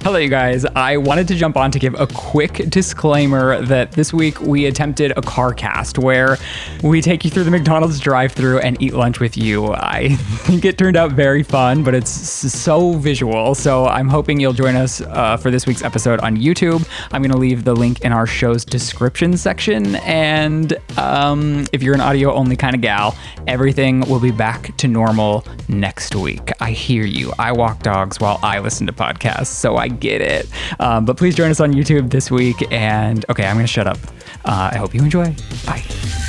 Hello, you guys. I wanted to jump on to give a quick disclaimer that this week we attempted a car cast where we take you through the McDonald's drive-thru and eat lunch with you. I think it turned out very fun, but it's so visual. So I'm hoping you'll join us for this week's episode on YouTube. I'm going to leave the link in our show's description section. And if you're an audio-only kind of gal, everything will be back to normal next week. I hear you. I walk dogs while I listen to podcasts, so I get it. But please join us on YouTube this week. And okay, I'm going to shut up. I hope you enjoy. Bye.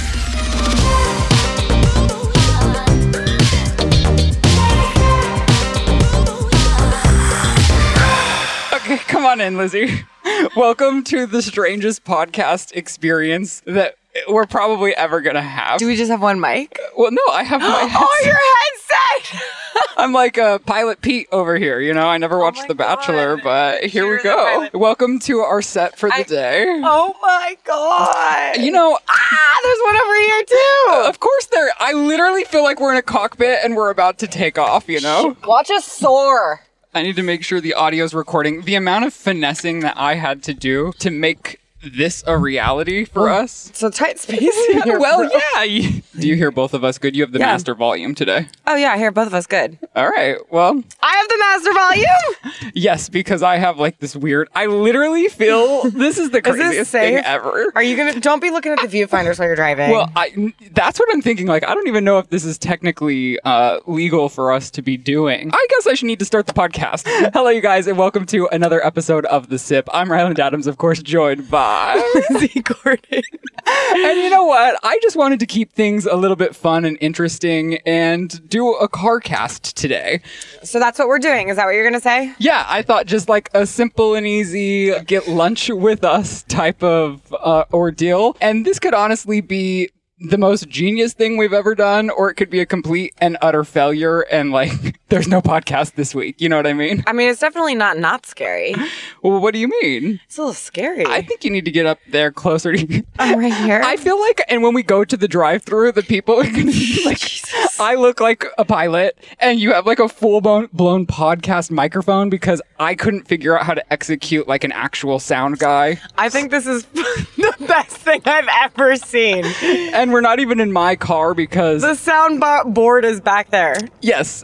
Okay, come on in, Lizzie. Welcome to the strangest podcast experience that we're probably ever going to have. Do we just have one mic? Well, no, I have my headset. Oh, your headset! I'm like Pilot Pete over here, you know? I never watched The Bachelor, but here we go. Welcome to our set for the day. Oh my god! You know... there's one over here too! Of course there... I literally feel like we're in a cockpit and we're about to take off, you know? Watch us soar! I need to make sure the audio's recording. The amount of finessing that I had to do to make this a reality for us. It's a tight space in here, well, bro. yeah. Do you hear both of us good? You have the master volume today. Oh yeah, I hear both of us good. All right, well. I have the master volume! Yes, because I have like this weird, I literally feel this is the craziest thing ever. Are you gonna, don't be looking at the viewfinders while you're driving. Well, that's what I'm thinking. Like, I don't even know if this is technically legal for us to be doing. I guess I should need to start the podcast. Hello, you guys, and welcome to another episode of The Sip. I'm Ryland Adams, of course, joined by Lizzie Gordon. And you know what? I just wanted to keep things a little bit fun and interesting and do a car cast today. So that's what we're doing. Is that what you're going to say? Yeah, I thought just like a simple and easy get lunch with us type of ordeal. And this could honestly be the most genius thing we've ever done, or it could be a complete and utter failure and like there's no podcast this week. You know what I mean? I mean, it's definitely not scary. Well, what do you mean? It's a little scary. I think you need to get up there closer to you. I'm right here. I feel like, and when we go to the drive-thru, the people are going to be like, Jesus. I look like a pilot, and you have like a full-blown podcast microphone because I couldn't figure out how to execute like an actual sound guy. I think this is the best thing I've ever seen. And we're not even in my car because... The sound board is back there. Yes.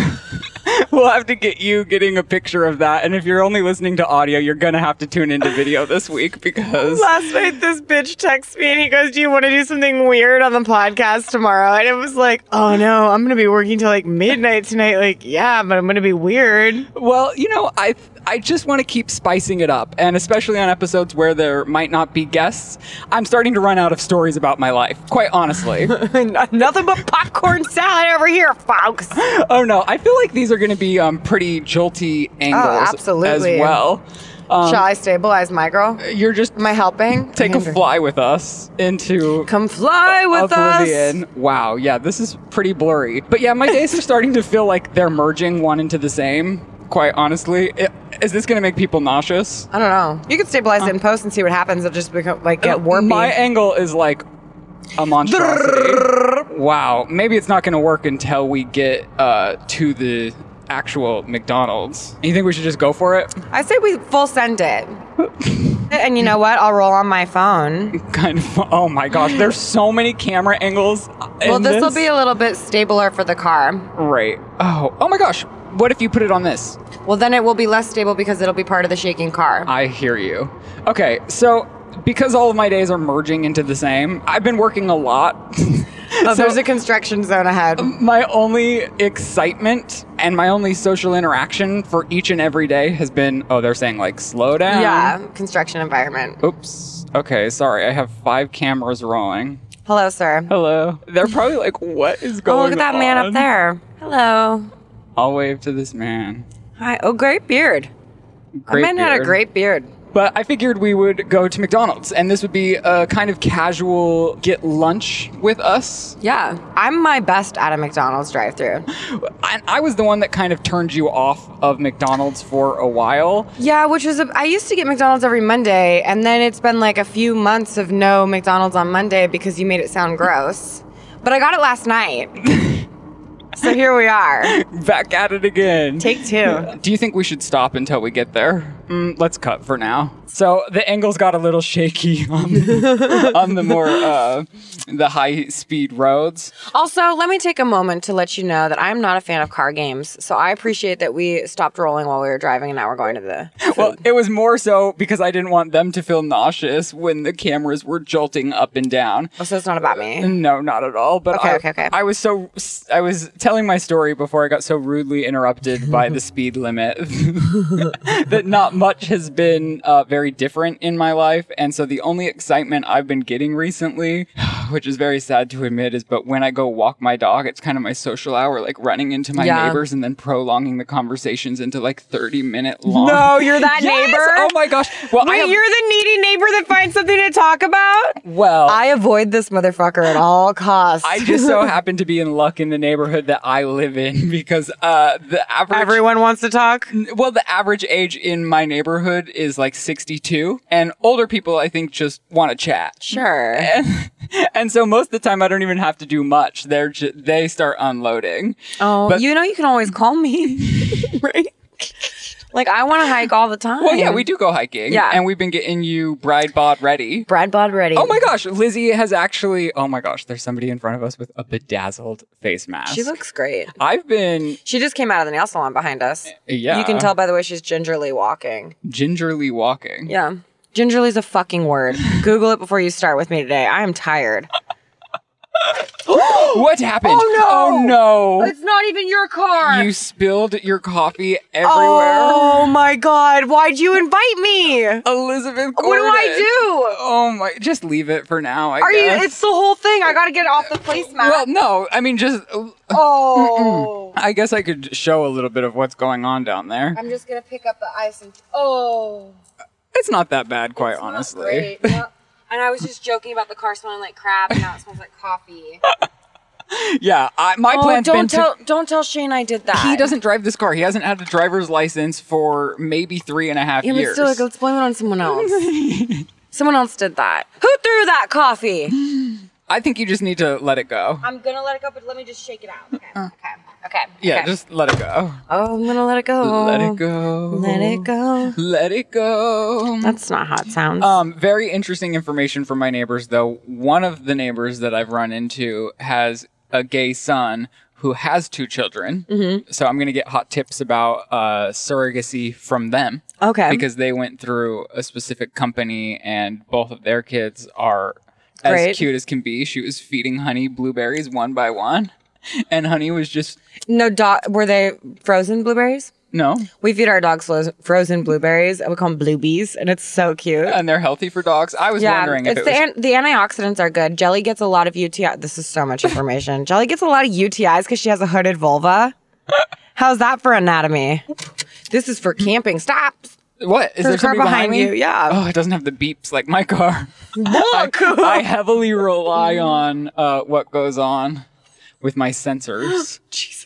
We'll have to get you getting a picture of that. And if you're only listening to audio, you're going to have to tune into video this week because... Last night, this bitch texts me and he goes, do you want to do something weird on the podcast tomorrow? And it was like, oh no, I'm going to be working till like midnight tonight. Like, yeah, but I'm going to be weird. Well, you know, I just want to keep spicing it up. And especially on episodes where there might not be guests, I'm starting to run out of stories about my life, quite honestly. Nothing but popcorn salad over here, folks. Oh no, I feel like these are going to be pretty jolty angles as well. Shall I stabilize my girl? You're just... Am I helping? Take a fly with us into... Come fly with Oblivion. us. Wow, yeah, this is pretty blurry. But yeah, my days are starting to feel like they're merging one into the same, quite honestly. Is this going to make people nauseous? I don't know. You can stabilize it in post and see what happens. It'll just become, like, get warpy. My angle is like a monstrosity. Wow, maybe it's not going to work until we get to the actual McDonald's. You think we should just go for it? I say we full send it. And you know what? I'll roll on my phone. Kind of. Oh my gosh, there's so many camera angles. Well, this will be a little bit stabler for the car. Right. Oh my gosh. What if you put it on this? Well, then it will be less stable because it'll be part of the shaking car. I hear you. Okay, so because all of my days are merging into the same, I've been working a lot. So there's a construction zone ahead. My only excitement and my only social interaction for each and every day has been, they're saying like, slow down. Yeah, construction environment. Oops. Okay, sorry. I have 5 cameras rolling. Hello, sir. Hello. They're probably like, what is going on? Oh, look at that man up there. Hello. I'll wave to this man. Hi. Oh, great beard. Great that man had a great beard. But I figured we would go to McDonald's, and this would be a kind of casual get lunch with us. Yeah. I'm my best at a McDonald's drive-thru. I was the one that kind of turned you off of McDonald's for a while. Yeah, which was, I used to get McDonald's every Monday, and then it's been like a few months of no McDonald's on Monday because you made it sound gross. But I got it last night. So here we are. Back at it again. Take 2. Do you think we should stop until we get there? Let's cut for now. So the angles got a little shaky on the more the high-speed roads. Also, let me take a moment to let you know that I'm not a fan of car games. So I appreciate that we stopped rolling while we were driving and now we're going to the food. Well, it was more so because I didn't want them to feel nauseous when the cameras were jolting up and down. Oh, so it's not about me? No, not at all. But Okay. I was telling my story before I got so rudely interrupted by the speed limit that not much has been very different in my life. And so the only excitement I've been getting recently, which is very sad to admit, is but when I go walk my dog, it's kind of my social hour, like running into my neighbors and then prolonging the conversations into like 30-minute long. No, you're that neighbor? Oh my gosh. Well, Wait, you're the needy neighbor that finds something to talk about? Well, I avoid this motherfucker at all costs. I just so happen to be in luck in the neighborhood that I live in because the average... Everyone wants to talk? Well, the average age in my neighborhood is like 62, and older people, I think, just want to chat. Sure. And so most of the time, I don't even have to do much. They start unloading. Oh, but, you know you can always call me, right? Like, I want to hike all the time. Well, yeah, we do go hiking. Yeah. And we've been getting you bride bod ready. Bride bod ready. Oh my gosh, Lizzie has actually... Oh my gosh, there's somebody in front of us with a bedazzled face mask. She looks great. She just came out of the nail salon behind us. Yeah. You can tell by the way she's gingerly walking. Gingerly walking. Yeah. Gingerly's a fucking word. Google it before you start with me today. I am tired. What happened? Oh no! It's not even your car! You spilled your coffee everywhere. Oh my god, why'd you invite me? Elizabeth Gordon. What do I do? Oh my, just leave it for now, I guess. It's the whole thing. I gotta get off the placemat. Well, no, I mean just... Oh. I guess I could show a little bit of what's going on down there. I'm just gonna pick up the ice and... Oh. It's not that bad, quite honestly. Not great. And I was just joking about the car smelling like crap, and now it smells like coffee. Yeah, my plan's been don't tell Shane I did that. He doesn't drive this car. He hasn't had a driver's license for maybe 3.5 years. But still, like, let's blame it on someone else. Someone else did that. Who threw that coffee? I think you just need to let it go. I'm gonna let it go, but let me just shake it out. Okay. Yeah, just let it go. Oh, I'm gonna let it go. Let it go. Let it go. Let it go. That's not how it sounds. Very interesting information from my neighbors, though. One of the neighbors that I've run into has a gay son who has 2 children. Mm-hmm. So I'm going to get hot tips about surrogacy from them. Okay. Because they went through a specific company and both of their kids are Great. as cute as can be. She was feeding Honey blueberries one by one. And Honey was just... No, were they frozen blueberries? No. We feed our dogs frozen blueberries, and we call them bluebies, and it's so cute. And they're healthy for dogs. I was wondering if the antioxidants are good. Jelly gets a lot of UTI. This is so much information. Jelly gets a lot of UTIs because she has a hooded vulva. How's that for anatomy? This is for camping. Stop. What? Is there car somebody behind you? me? Yeah. Oh, it doesn't have the beeps like my car. Look! I heavily rely on what goes on with my sensors. Jesus.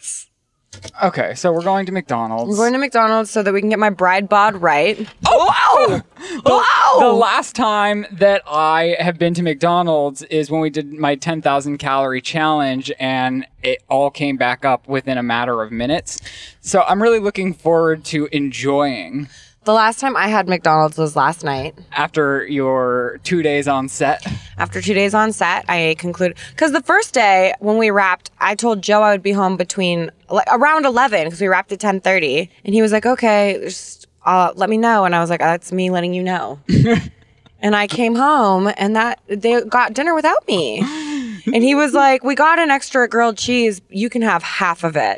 Okay, so we're going to McDonald's. We're going to McDonald's so that we can get my bride bod right. Oh, wow! Wow! The last time that I have been to McDonald's is when we did my 10,000 calorie challenge, and it all came back up within a matter of minutes. So I'm really looking forward to enjoying. The last time I had McDonald's was last night. After your 2 days on set? After 2 days on set, I concluded... Because the first day, when we wrapped, I told Joe I would be home around 11, because we wrapped at 10:30. And he was like, okay, just let me know. And I was like, that's me letting you know. And I came home, and they got dinner without me. And he was like, we got an extra grilled cheese. You can have half of it.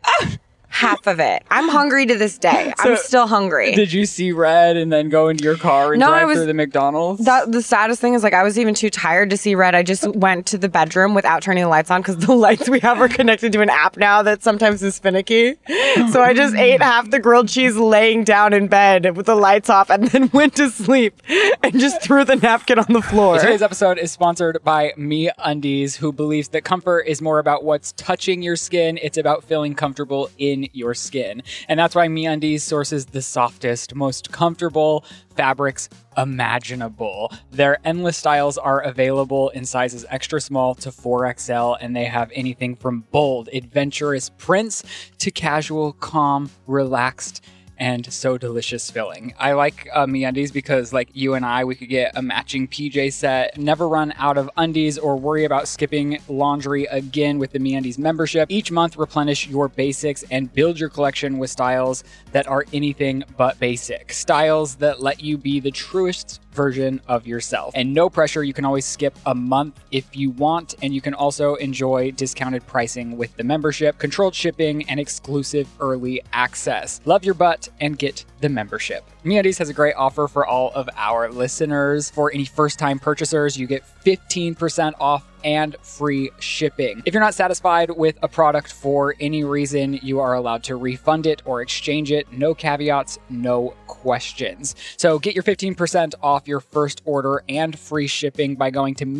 Half of it. I'm hungry to this day. So I'm still hungry. Did you see red and then go into your car and drive through the McDonald's? The saddest thing is, like, I was even too tired to see red. I just went to the bedroom without turning the lights on because the lights we have are connected to an app now that sometimes is finicky. So I just ate half the grilled cheese laying down in bed with the lights off and then went to sleep and just threw the napkin on the floor. Today's episode is sponsored by MeUndies, who believes that comfort is more about what's touching your skin. It's about feeling comfortable in in your skin. And that's why MeUndies sources the softest, most comfortable fabrics imaginable. Their endless styles are available in sizes extra small to 4XL, and they have anything from bold, adventurous prints to casual, calm, relaxed, and so delicious filling. I like MeUndies because, like you and I, we could get a matching PJ set, never run out of undies, or worry about skipping laundry again with the MeUndies membership. Each month, replenish your basics and build your collection with styles that are anything but basic. Styles that let you be the truest version of yourself. And no pressure, you can always skip a month if you want, and you can also enjoy discounted pricing with the membership, controlled shipping, and exclusive early access. Love your butt and get the membership. MeUndies has a great offer for all of our listeners. For any first-time purchasers, you get 15% off and free shipping. If you're not satisfied with a product for any reason, you are allowed to refund it or exchange it. No caveats, no questions. So get your 15% off your first order and free shipping by going to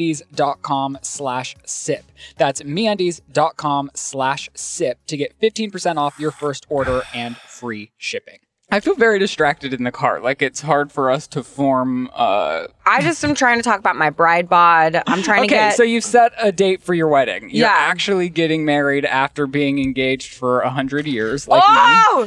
MeUndies.com/sip. That's MeUndies.com/sip to get 15% off your first order and free shipping. I feel very distracted in the car. Like, it's hard for us to form... I just am trying to talk about my bride bod. I'm trying to get... Okay, so you've set a date for your wedding. You're Yeah. actually getting married after being engaged for 100 years, like me. Oh!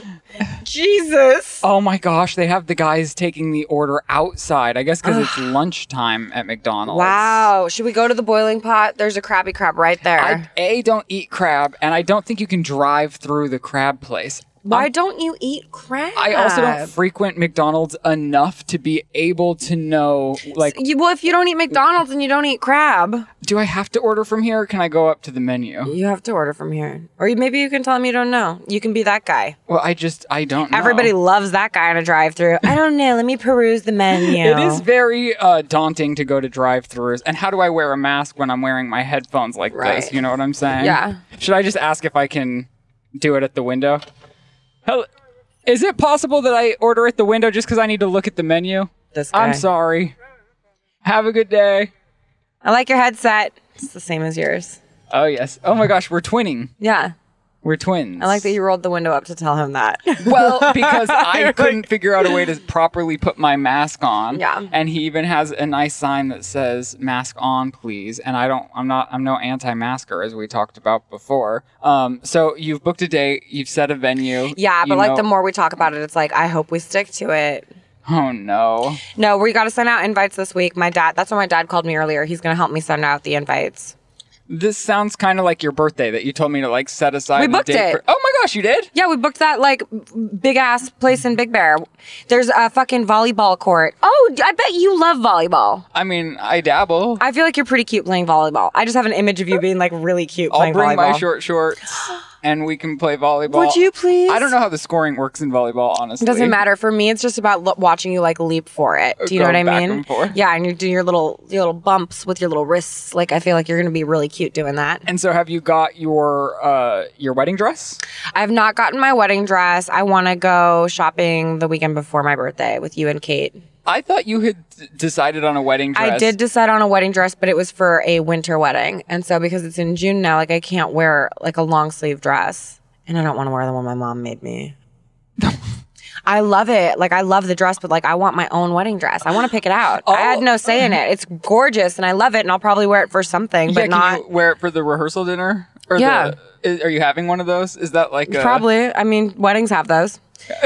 Jesus! Oh my gosh, they have the guys taking the order outside. I guess because it's lunchtime at McDonald's. Wow. Should we go to the boiling pot? There's a Krabby Crab right there. I don't eat crab, and I don't think you can drive through the crab place. Why don't you eat crab? I also don't frequent McDonald's enough to be able to know, like... Well, if you don't eat McDonald's and you don't eat crab... Do I have to order from here, or can I go up to the menu? You have to order from here. Or maybe you can tell them you don't know. You can be that guy. Well, I don't know. Everybody loves that guy in a drive-thru. I don't know. Let me peruse the menu. It is very daunting to go to drive-thrus. And how do I wear a mask when I'm wearing my headphones like this? You know what I'm saying? Yeah. Should I just ask if I can do it at the window? Hello. Is it possible that I order at the window just because I need to look at the menu? This guy. I'm sorry. Have a good day. I like your headset. It's the same as yours. Oh, yes. Oh, my gosh. We're twinning. Yeah. We're twins. I like that you rolled the window up to tell him that. Well, because I couldn't figure out a way to properly put my mask on. Yeah. And he even has a nice sign that says "mask on, please." And I'm no anti-masker, as we talked about before. So you've booked a date, you've set a venue. Yeah, but like the more we talk about it, it's like, I hope we stick to it. Oh no. No, we got to send out invites this week. That's what my dad called me earlier. He's going to help me send out the invites. This sounds kind of like your birthday that you told me to like set aside. We booked it. Oh my gosh, you did? Yeah, we booked that like big ass place in Big Bear. There's a fucking volleyball court. Oh, I bet you love volleyball. I mean, I dabble. I feel like you're pretty cute playing volleyball. I just have an image of you being like really cute I'll playing volleyball. bring my short shorts and we can play volleyball. Would you please? I don't know how the scoring works in volleyball, honestly. It doesn't matter. For me, it's just about watching you like leap for it. Do you know what I Going back mean? and forth. Yeah, and you do your little bumps with your little wrists. Like I feel like you're gonna be really cute doing that. And so, have you got your wedding dress? I have not gotten my wedding dress. I want to go shopping the weekend before my birthday with you and Kate. I thought you had decided on a wedding dress. I did decide on a wedding dress, but it was for a winter wedding. And so because it's in June now, like I can't wear like a long sleeve dress. And I don't want to wear the one my mom made me. I love it. Like I love the dress, but like I want my own wedding dress. I want to pick it out. I had no say in it. It's gorgeous and I love it and I'll probably wear it for something, but not. Can you wear it for the rehearsal dinner? Or Yeah. Are you having one of those? Is that like Probably. I mean, weddings have those.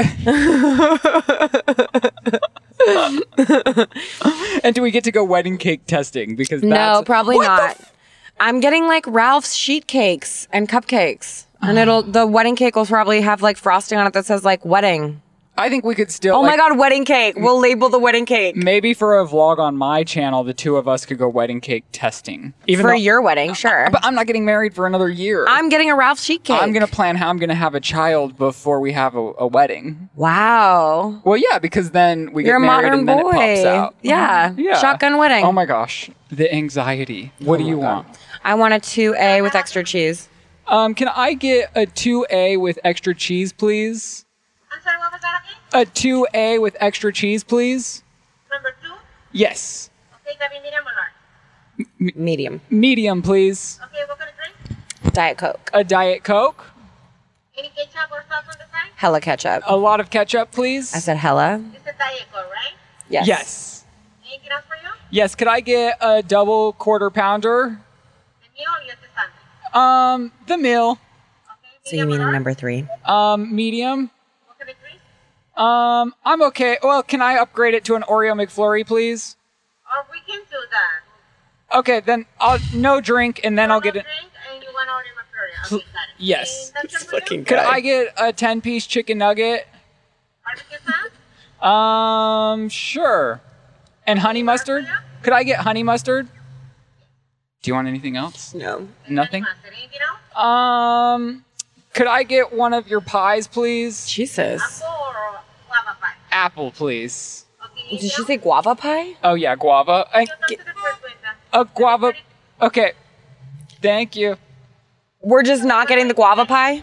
And do we get to go wedding cake testing? Because No, probably What not. I'm getting like Ralph's sheet cakes and cupcakes. And the wedding cake will probably have like frosting on it that says like wedding. I think we could still. Oh my God, wedding cake. We'll label the wedding cake. Maybe for a vlog on my channel, the two of us could go wedding cake testing. For your wedding, sure. But I'm not getting married for another year. I'm getting a Ralph's sheet cake. I'm going to plan how I'm going to have a child before we have a wedding. Wow. Well, yeah, because then we You're get a married modern and then boy. it pops out. Yeah. Yeah. Shotgun wedding. Oh my gosh. The anxiety. What do you want? I want a 2A with extra cheese. Can I get a 2A with extra cheese, please? I'm sorry, what was that again? A 2A with extra cheese, please? Number 2? Yes. Okay, that be medium or large? Medium. Medium, please. Okay, what kind of drink? Diet Coke. A Diet Coke? Any ketchup? ketchup or sauce on the side? Hella ketchup. A lot of ketchup, please. I said hella. It's a Diet Coke, right? Yes. Yes. Anything else for you? Yes, could I get a double quarter pounder? The meal or just the sandwich? The meal. Okay. So you mean a number 3? Medium. What can it be? I'm okay. Well, can I upgrade it to an Oreo McFlurry, please? Or we can do that. Okay, then no drink, and then I'll get it. Drink and you want to order McFlurry. Okay, got it. Yes. And that's it for you? Could I get a 10-piece chicken nugget? Barbecue sauce? Sure. And honey mustard? Could I get honey mustard? Do you want anything else? No. Nothing? Mustard. Anything else? Could I get one of your pies, please? Jesus. Apple or guava pie? Apple, please. Okay. Did she say guava pie? Oh, yeah, guava. Come to the first window. A guava. Okay. Thank you. We're just not getting the guava pie?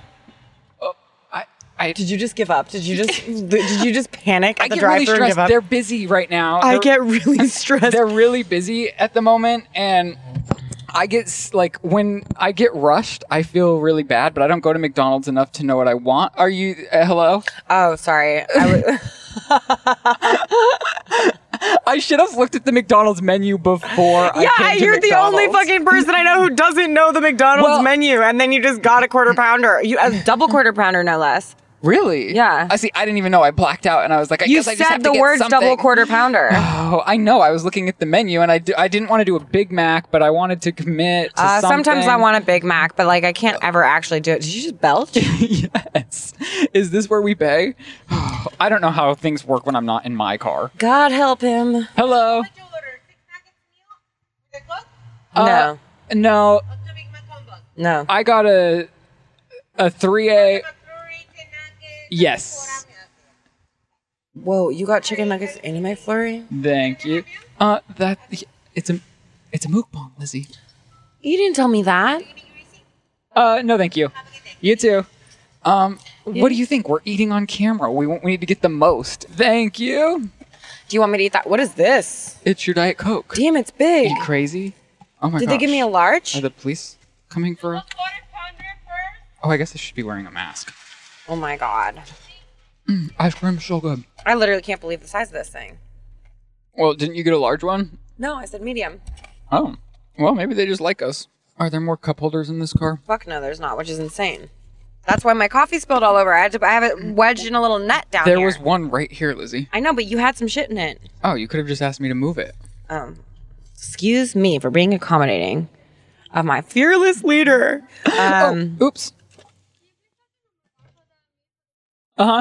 I Did you just give up? Did you just panic at the get really drive-thru and give stressed. up? They're busy right now. I They're- get really stressed. They're really busy at the moment, and I get like when I get rushed, I feel really bad. But I don't go to McDonald's enough to know what I want. Are you? Hello? Oh, sorry. I should have looked at the McDonald's menu before. I came to you're the only McDonald's. fucking person I know who doesn't know the McDonald's Well- menu, and then you just got a quarter pounder. A double quarter pounder, no less. Really? Yeah. I see. I didn't even know. I blacked out, and I was like, I You guess I just have said to the get word something. double quarter pounder. Oh, I know. I was looking at the menu, and I didn't want to do a Big Mac, but I wanted to commit to something. Sometimes I want a Big Mac, but like I can't ever actually do it. Did you just belch? Yes. Is this where we pay? I don't know how things work when I'm not in my car. God help him. Hello. What you order? 6 nuggets meal? With a Coke? No. No, Or 2 Big Mac combos? No. I got a 3A. McFlurry, 10 nuggets. Yes. Whoa, you got chicken nuggets in my flurry? Thank you. It's a mukbang, Lizzie. You didn't tell me that. No, thank you. You too. What do you think? We're eating on camera. We need to get the most. Thank you. Do you want me to eat that? What is this? It's your Diet Coke. Damn, it's big. You crazy? Oh my god. Did they give me a large? Are the police coming for? Quarter pounder first. Oh, I guess I should be wearing a mask. Oh my god. Ice cream's so good. I literally can't believe the size of this thing. Well, didn't you get a large one? No, I said medium. Oh. Well, maybe they just like us. Are there more cup holders in this car? Fuck no, there's not, which is insane. That's why my coffee spilled all over. I have it wedged in a little net down There here. was one right here, Lizzie. I know, but you had some shit in it. Oh, you could have just asked me to move it. Excuse me for being accommodating of my fearless leader. Oops. Uh-huh.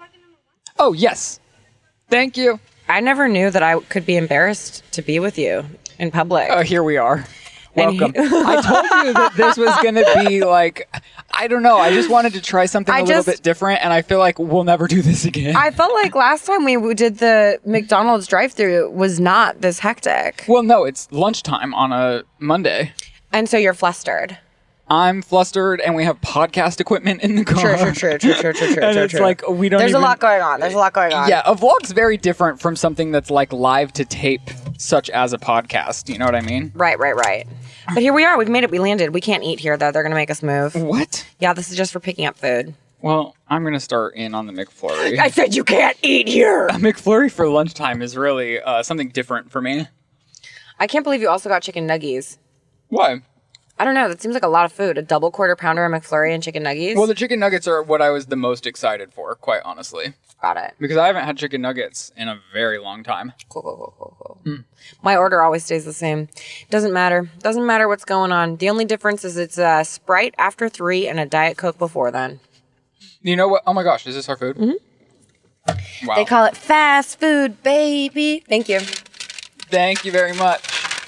Oh, yes. Thank you. I never knew that I could be embarrassed to be with you in public. Oh, here we are. And Welcome. I told you that this was going to be like, I don't know. I just wanted to try something a little bit different, and I feel like we'll never do this again. I felt like last time we did the McDonald's drive-thru was not this hectic. Well, no, it's lunchtime on a Monday. And so you're flustered. I'm flustered, and we have podcast equipment in the car. True. And it's like, we don't There's even... a lot going on. Yeah, a vlog's very different from something that's like live to tape, such as a podcast. You know what I mean? Right. But here we are. We've made it. We landed. We can't eat here, though. They're going to make us move. What? Yeah, this is just for picking up food. Well, I'm going to start in on the McFlurry. I said you can't eat here. A McFlurry for lunchtime is really something different for me. I can't believe you also got chicken nuggies. Why? I don't know. That seems like a lot of food. A double quarter pounder, a McFlurry, and chicken nuggies. Well, the chicken nuggets are what I was the most excited for, quite honestly. Got it. Because I haven't had chicken nuggets in a very long time. Cool. My order always stays the same. Doesn't matter. Doesn't matter what's going on. The only difference is it's a Sprite after 3 and a Diet Coke before then. You know what? Oh my gosh, is this our food? Mm-hmm. Wow. They call it fast food, baby. Thank you. Thank you very much.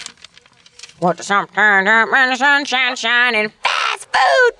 Want the sun turned up and the sunshine shining. Fast food,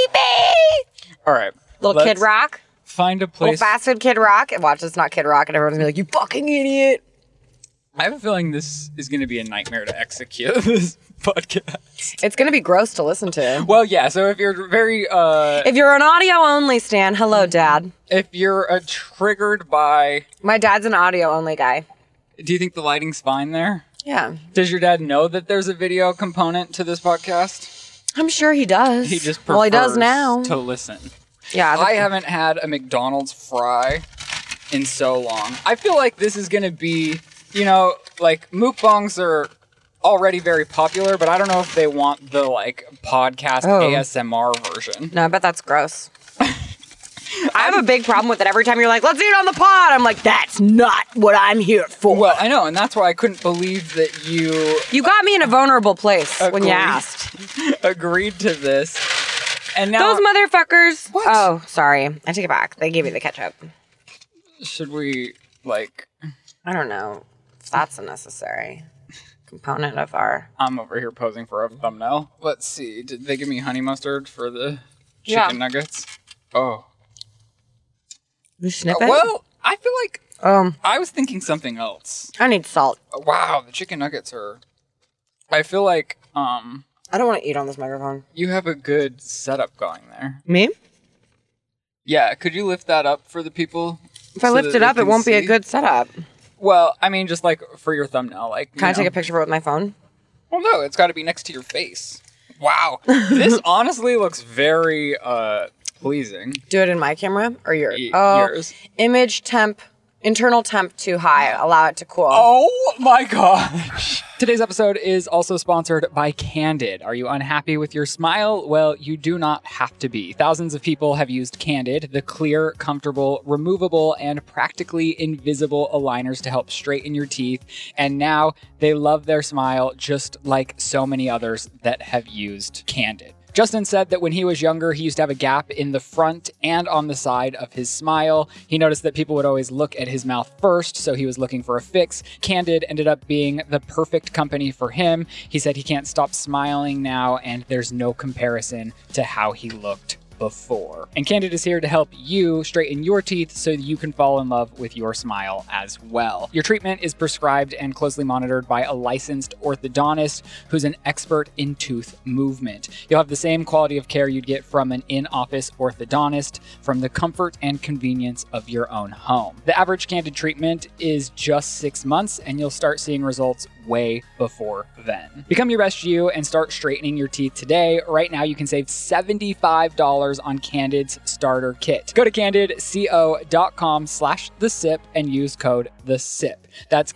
baby. All right. Little Kid Rock. Find a Little place. fast food Kid Rock. Watch, it's not Kid Rock, and everyone's gonna be like, "You fucking idiot." I have a feeling this is going to be a nightmare to execute this podcast. It's gonna be gross to listen to. Well, yeah. So if you're very, If you're an audio only stan, hello, Dad. if you're triggered by, My dad's an audio only guy. do you think the lighting's fine there? Yeah, Does your dad know that there's a video component to this podcast? I'm sure he does. He just prefers well, he does now. to listen. Yeah, I haven't had a McDonald's fry in so long. I feel like this is going to be, you know, like mukbangs are already very popular, but I don't know if they want the like podcast ASMR version. No, I bet that's gross. I have a big problem with it. Every time you're like, let's eat on the pod, I'm like, that's not what I'm here for. Well, I know, and that's why I couldn't believe that you got me in a vulnerable place when you asked. agreed to this. And now Those motherfuckers. What? Oh, sorry. I take it back. They gave me the ketchup. should we like I don't know if that's a necessary component of our... I'm over here posing for a thumbnail. Let's see. Did they give me honey mustard for the Yeah. chicken nuggets? Oh. You snip it? Well, I feel like Oh, I was thinking something else. I need salt. Wow, the chicken nuggets are... I feel like, I don't want to eat on this microphone. you have a good setup going there. Me? Yeah, could you lift that up for the people? If I so lift that it they up, it can won't be a see? good setup. Well, I mean, just like for your thumbnail, like. Can I take a picture of it with my phone? Well, no, it's got to be next to your face. Wow, this honestly looks very pleasing. Do it in my camera or yours? Yours. Image temp, internal temp too high. Allow it to cool. Oh my gosh. Today's episode is also sponsored by Candid. Are you unhappy with your smile? Well, you do not have to be. Thousands of people have used Candid, the clear, comfortable, removable, and practically invisible aligners to help straighten your teeth. And now they love their smile just like so many others that have used Candid. Justin said that when he was younger, he used to have a gap in the front and on the side of his smile. He noticed that people would always look at his mouth first, so he was looking for a fix. Candid ended up being the perfect company for him. He said he can't stop smiling now, and there's no comparison to how he looked before. And Candid is here to help you straighten your teeth so you can fall in love with your smile as well. Your treatment is prescribed and closely monitored by a licensed orthodontist who's an expert in tooth movement. You'll have the same quality of care you'd get from an in-office orthodontist from the comfort and convenience of your own home. The average Candid treatment is just 6 months, and you'll start seeing results way before then. Become your best you and start straightening your teeth today. Right now, you can save $75 on Candid's starter kit. Go to candidco.com/thesip and use code THESIP. That's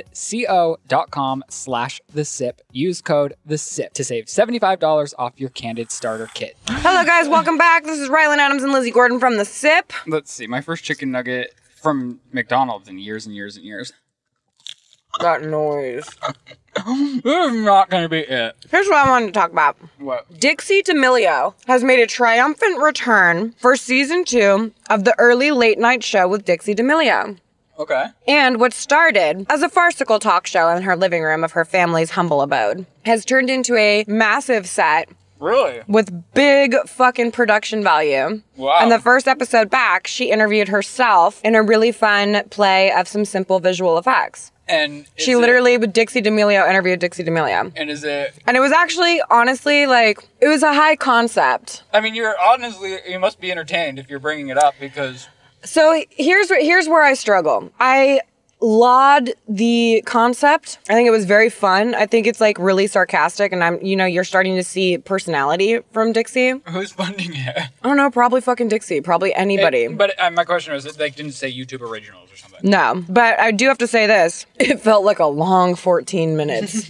candidco.com/thesip. Use code THESIP to save $75 off your Candid starter kit. Hello, guys. Welcome back. This is Rylan Adams and Lizzie Gordon from The Sip. Let's see, my first chicken nugget from McDonald's in years and years and years. That noise. This is not going to be it. Here's what I wanted to talk about. What? Dixie D'Amelio has made a triumphant return for season 2 of the early late night show with Dixie D'Amelio. Okay. And what started as a farcical talk show in her living room of her family's humble abode has turned into a massive set Really? with big fucking production value. Wow. And the first episode back, she interviewed herself in a really fun play of some simple visual effects. And She literally, with Dixie D'Amelio, interviewed Dixie D'Amelio. And is it... And it was actually, honestly, like, it was a high concept. I mean, you must be entertained if you're bringing it up because... So here's where I struggle. I laud the concept. I think it was very fun. I think it's like really sarcastic, and you're starting to see personality from Dixie. Who's funding it? I don't know, probably fucking Dixie, probably anybody. But my question was, it like, didn't say YouTube Originals or something. No, but I do have to say this. It felt like a long 14 minutes.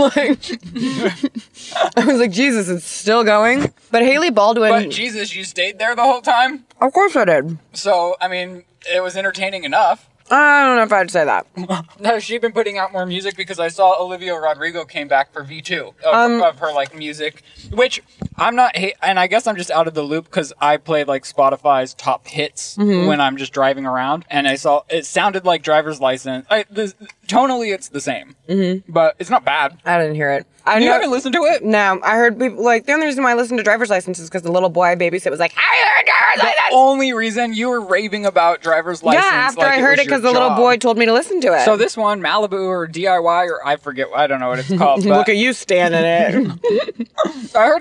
I was like, Jesus, it's still going. But Haley Baldwin... But Jesus, you stayed there the whole time? Of course I did. So, I mean, it was entertaining enough. I don't know if I'd say that. Has she been putting out more music? Because I saw Olivia Rodrigo came back for V2 of her, like, music. Which, I'm not... and I guess I'm just out of the loop because I played, like, Spotify's top hits when I'm just driving around. And I saw... It sounded like Driver's License. Tonally, it's the same. But it's not bad. I didn't hear it. You haven't listened to it? No, I heard people, like, the only reason why I listened to Driver's License is because the little boy I babysit was like, I heard Driver's The License! only reason you were raving about Driver's License. Yeah, after like I it heard was it because your the little job. boy told me to listen to it. So this one, Malibu or DIY or I forget, I don't know what it's called. But Look at you standing it. I heard it last night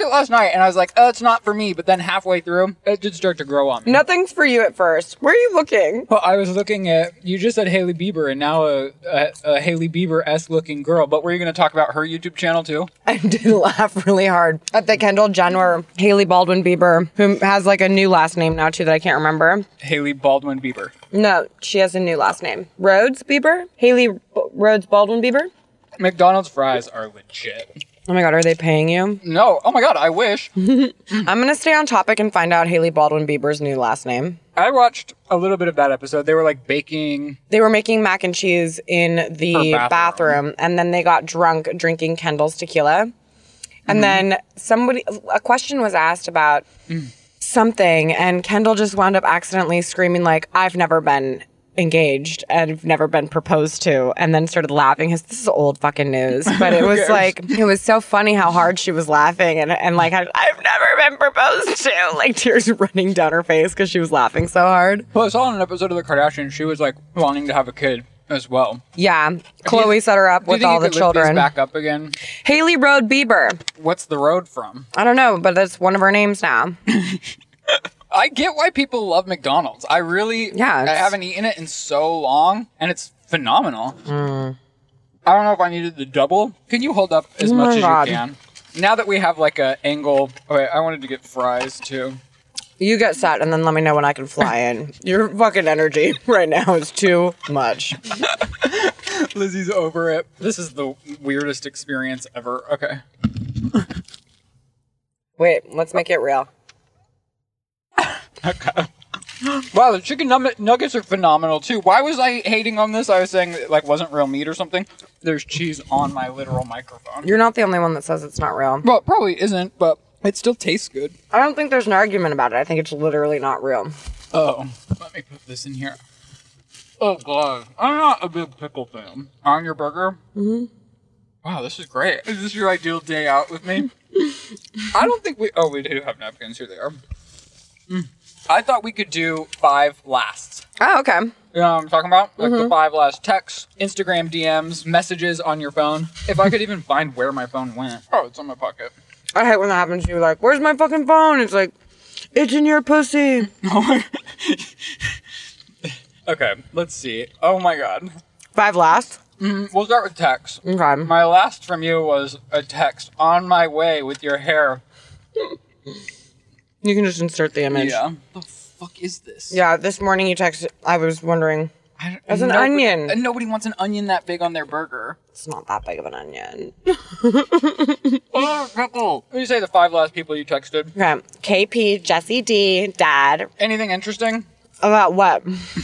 Right, and I was like, oh, it's not for me. But then halfway through, it did start to grow on me. Nothing's for you at first. Where are you looking? Well, I was looking at, you just said Hailey Bieber, and now a Hailey Bieber-esque looking girl. But were you going to talk about her YouTube channel too? I did laugh really hard at the Kendall Jenner, Hailey Baldwin Bieber, who has like a new last name now too that I can't remember. Hailey Baldwin Bieber. No, she has a new last name. Rhodes Bieber? Rhodes Baldwin Bieber? McDonald's fries are legit. Oh my God, are they paying you? No. Oh my God, I wish. I'm going to stay on topic and find out Hailey Baldwin Bieber's new last name. I watched a little bit of that episode. They were like baking. They were making mac and cheese in the Her bathroom. and then they got drunk drinking Kendall's tequila. And then a question was asked about something, and Kendall just wound up accidentally screaming like, I've never been engaged and I've never been proposed to, and then started laughing. This is old fucking news, but it was like, it was so funny how hard she was laughing and like, I've never been proposed to, like tears running down her face because she was laughing so hard. Well, I saw in an episode of The Kardashians, she was like wanting to have a kid as well. Yeah, Khloe set her up with all the children. Back up again. Hailey Road Bieber. What's the road from? I don't know, but that's one of her names now. I get why people love McDonald's. I haven't eaten it in so long, and it's phenomenal. I don't know if I needed the double. Can you hold up as much as you can? Now that we have like a angle. Okay, I wanted to get fries too. You get set and then let me know when I can fly in. Your fucking energy right now is too much. Lizzie's over it. This is the weirdest experience ever. Okay. Wait, let's make it real. Okay. Wow, the chicken nuggets are phenomenal too. Why was I hating on this? I was saying it like wasn't real meat or something. There's cheese on my literal microphone. You're not the only one that says it's not real. Well, it probably isn't, but it still tastes good. I don't think there's an argument about it. I think it's literally not real. Oh, let me put this in here. Oh God, I'm not a big pickle fan. On your burger? Mm-hmm. Wow, this is great. Is this your ideal day out with me? I don't think we do have napkins. Here they are. I thought we could do 5 lasts. Oh, okay. You know what I'm talking about? Like the 5 last texts, Instagram DMs, messages on your phone. If I could even find where my phone went. Oh, it's in my pocket. I hate when that happens to you. Like, where's my fucking phone? It's like, it's in your pussy. Okay, let's see. Oh my God. 5 last? We'll start with text. Okay. My last from you was a text on my way with your hair. You can just insert the image. Yeah. The fuck is this? Yeah, this morning you texted, I was wondering. It's an onion. Nobody wants an onion that big on their burger. It's not that big of an onion. Oh, pickle. What do you say the 5 last people you texted? Okay. KP, Jesse D, Dad. Anything interesting? About what?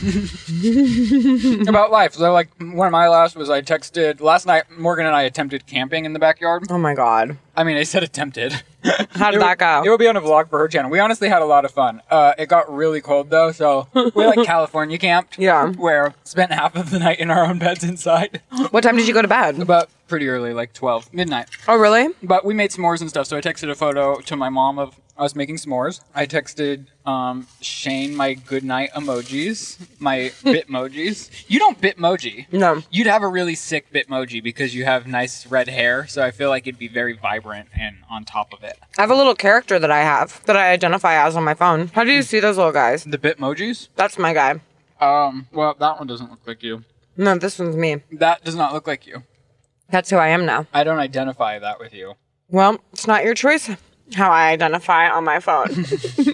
About life. So, like, one of my last was I texted... Last night, Morgan and I attempted camping in the backyard. Oh, my God. I mean, I said attempted. How did that go? It will be on a vlog for her channel. We honestly had a lot of fun. It got really cold, though, so we, like, California camped. Yeah. Where spent half of the night in our own beds inside. What time did you go to bed? About pretty early, like 12, midnight. Oh, really? But we made s'mores and stuff, so I texted a photo to my mom of us making s'mores. I texted Shane my goodnight emojis, my Bitmojis. You don't Bitmoji. No. You'd have a really sick Bitmoji because you have nice red hair, so I feel like it'd be very vibrant and on top of it. I have a little character that I identify as on my phone. How do you see those little guys? The Bitmojis? That's my guy. Well, that one doesn't look like you. No, this one's me. That does not look like you. That's who I am now. I don't identify that with you. Well, it's not your choice how I identify on my phone.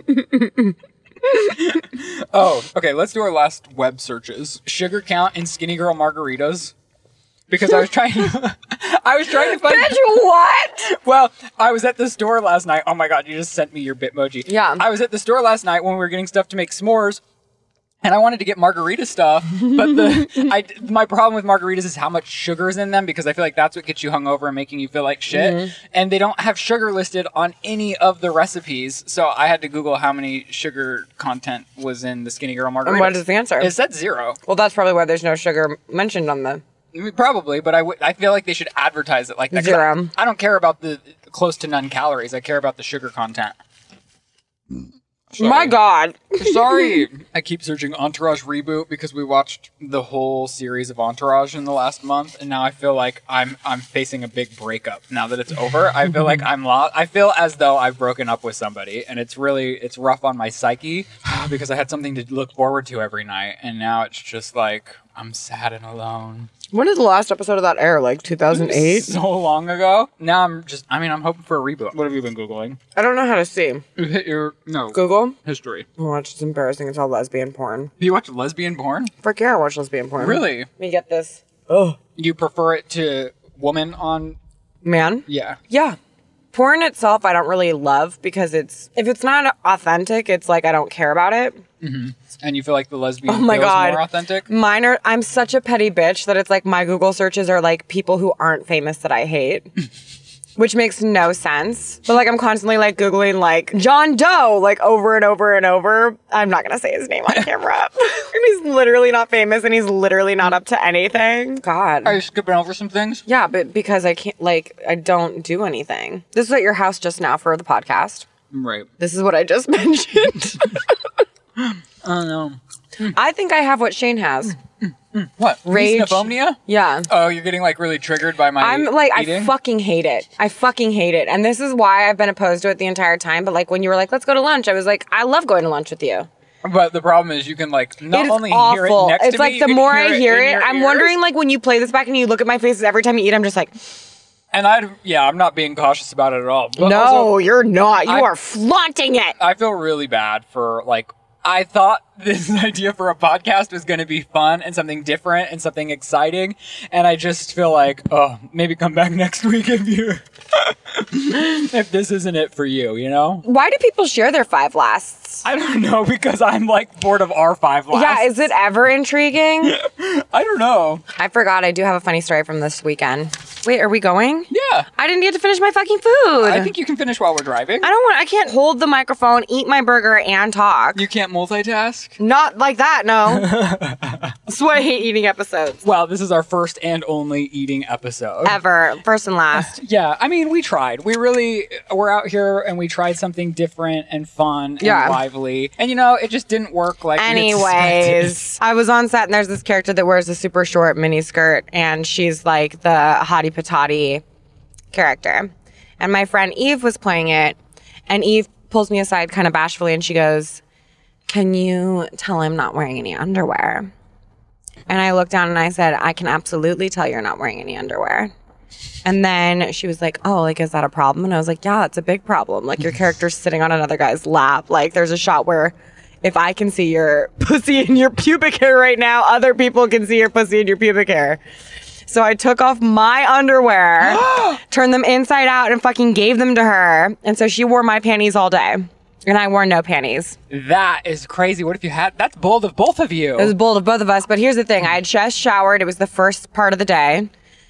Oh, okay, let's do our last web searches. Sugar count in Skinny Girl margaritas. Because I was trying to find... Bitch, what? Well, I was at the store last night. Oh my God, you just sent me your Bitmoji. Yeah. I was at the store last night when we were getting stuff to make s'mores. And I wanted to get margarita stuff, but my problem with margaritas is how much sugar is in them, because I feel like that's what gets you hungover and making you feel like shit. And they don't have sugar listed on any of the recipes, so I had to Google how many sugar content was in the Skinny Girl margarita. And what is the answer? It said 0. Well, that's probably why there's no sugar mentioned on them. Probably, but I feel like they should advertise it like that. 0. I don't care about the close to none calories. I care about the sugar content. My God. Sorry. I keep searching Entourage reboot because we watched the whole series of Entourage in the last month, and now I feel like I'm facing a big breakup. Now that it's over, I feel like I'm lost. I feel as though I've broken up with somebody, and it's rough on my psyche because I had something to look forward to every night, and now it's just like I'm sad and alone. When did the last episode of that air? Like 2008? So long ago. Now I'm hoping for a reboot. What have you been Googling? I don't know how to see. You hit your Google? history. Oh, watch, it's embarrassing. It's all lesbian porn. You watch lesbian porn? Frick yeah, I watch lesbian porn. Really? Let me get this. Oh. You prefer it to woman on? Man? Yeah. Yeah. Porn itself, I don't really love because if it's not authentic, it's like I don't care about it. Mm-hmm. And you feel like the lesbian Oh my feels God. more authentic? I'm such a petty bitch that it's like my Google searches are like people who aren't famous that I hate. Which makes no sense. But like I'm constantly like Googling like John Doe like over and over and over. I'm not going to say his name on camera. And he's literally not famous and he's literally not up to anything. God. Are you skipping over some things? Yeah, but because I can't I don't do anything. This was at your house just now for the podcast. Right. This is what I just mentioned. Oh no. I think I have what Shane has. What? Rage. Misophonia? Yeah. Oh, you're getting like really triggered by my I'm like, eating? I fucking hate it. I fucking hate it. And this is why I've been opposed to it the entire time. But like when you were like, let's go to lunch, I was like, I love going to lunch with you. But the problem is you can like not It is only awful. hear it next it's to like me, the you can more I hear in it, your I'm ears. wondering like when you play this back and you look at my face every time you eat, I'm just like, And I'm not being cautious about it at all. But no, also, you're not. You I- are flaunting it. I feel really bad for like I thought this idea for a podcast was going to be fun and something different and something exciting, and I just feel like, oh, maybe come back next week if this isn't it for you, you know? Why do people share their 5 lasts? I don't know, because I'm like bored of our 5 lasts. Yeah, is it ever intriguing? I don't know. I forgot. I do have a funny story from this weekend. Wait, are we going? Yeah. I didn't get to finish my fucking food. I think you can finish while we're driving. I can't hold the microphone, eat my burger, and talk. You can't multitask? Not like that, no. That's why I hate eating episodes. Well, this is our first and only eating episode. Ever. First and last. Yeah, I mean, we tried. We're out here and we tried something different and fun and lively. And, you know, it just didn't work like Anyways, I was on set and there's this character that wears a super short mini skirt and she's like the hottie patati character. And my friend Eve was playing it and Eve pulls me aside kind of bashfully and she goes, "Can you tell I'm not wearing any underwear?" And I looked down and I said, "I can absolutely tell you're not wearing any underwear." And then she was like, "Oh, like, is that a problem?" And I was like, "Yeah, it's a big problem. Like, your character's sitting on another guy's lap. Like, there's a shot where if I can see your pussy and your pubic hair right now, other people can see your pussy and your pubic hair." So I took off my underwear, turned them inside out, and fucking gave them to her. And so she wore my panties all day. And I wore no panties. That is crazy. What if you had... That's bold of both of you. It was bold of both of us. But here's the thing. I had just showered. It was the first part of the day.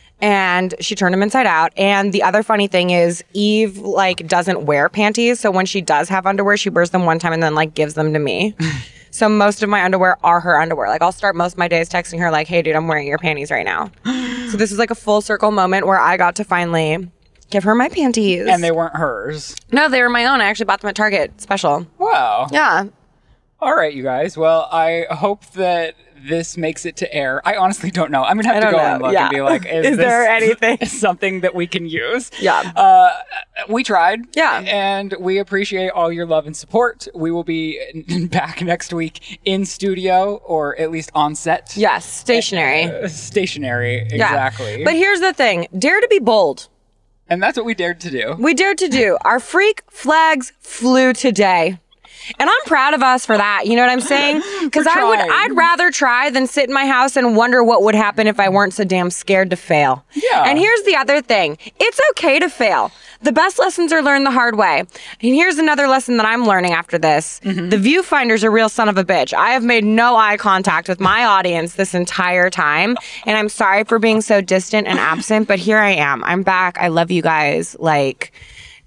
And she turned them inside out. And the other funny thing is Eve, like, doesn't wear panties. So when she does have underwear, she wears them one time and then, like, gives them to me. So most of my underwear are her underwear. Like, I'll start most of my days texting her, like, "Hey, dude, I'm wearing your panties right now." So this is, like, a full circle moment where I got to finally give her my panties. And they weren't hers. No, they were my own. I actually bought them at Target special. Wow. Yeah. All right, you guys. Well, I hope that this makes it to air. I honestly don't know. I'm going to have to go and look and be like, is there anything? something that we can use? Yeah. We tried. Yeah. And we appreciate all your love and support. We will be back next week in studio, or at least on set. Yes, stationary. Stationary, Yeah. exactly. But here's the thing. Dare to be bold. And that's what we dared to do. We dared to do. Our freak flags flew today. And I'm proud of us for that. You know what I'm saying? Because I'd rather try than sit in my house and wonder what would happen if I weren't so damn scared to fail. Yeah. And here's the other thing. It's okay to fail. The best lessons are learned the hard way. And here's another lesson that I'm learning after this. The viewfinder's a real son of a bitch. I have made no eye contact with my audience this entire time. And I'm sorry for being so distant and absent, but here I am. I'm back. I love you guys. Like,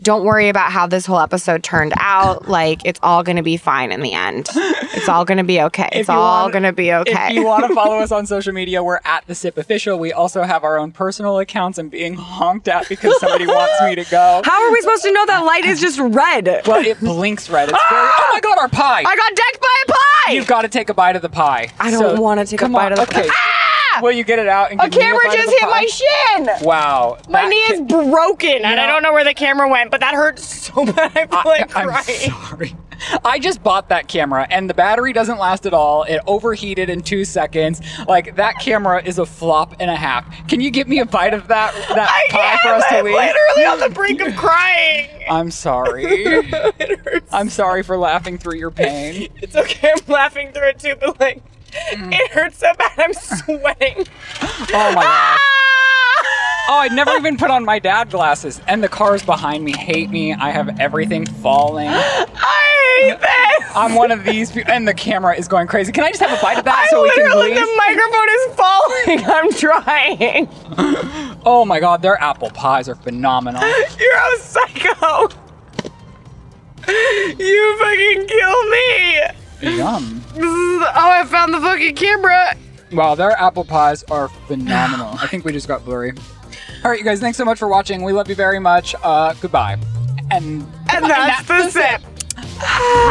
don't worry about how this whole episode turned out. Like, it's all going to be fine in the end. It's all going to be okay. It's all going to be okay. If you want to follow us on social media, we're at The Sip Official. We also have our own personal accounts. I'm being honked at because somebody wants me to go. How are we supposed to know that light is just red? Well, it blinks red. It's very... Oh my God, our pie! I got decked by a pie! You've got to take a bite of the pie. I don't want to take a bite of the pie. Will you get it out and A give me camera a bite just of the hit my pie? shin! Wow. My knee is broken, and I don't know where the camera went, but that hurt so bad. I feel like crying. I'm sorry. I just bought that camera, and the battery doesn't last at all. It overheated in 2 seconds. Like, that camera is a flop and a half. Can you give me a bite of that pie for us to leave? I'm literally on the brink of crying. I'm sorry. It hurts. I'm sorry for laughing through your pain. It's okay, I'm laughing through it too, but like, it hurts so bad, I'm sweating. Oh my gosh. Oh, I'd never even put on my dad glasses. And the cars behind me hate me. I have everything falling. I hate this. I'm one of these people, and the camera is going crazy. Can I just have a bite of that so we can leave? The microphone is falling. I'm trying. Oh my God, their apple pies are phenomenal. You're a psycho. You fucking kill me. Yum. I found the fucking camera. Wow, their apple pies are phenomenal. I think we just got blurry. All right, you guys, thanks so much for watching. We love you very much. Goodbye. And that's the sip.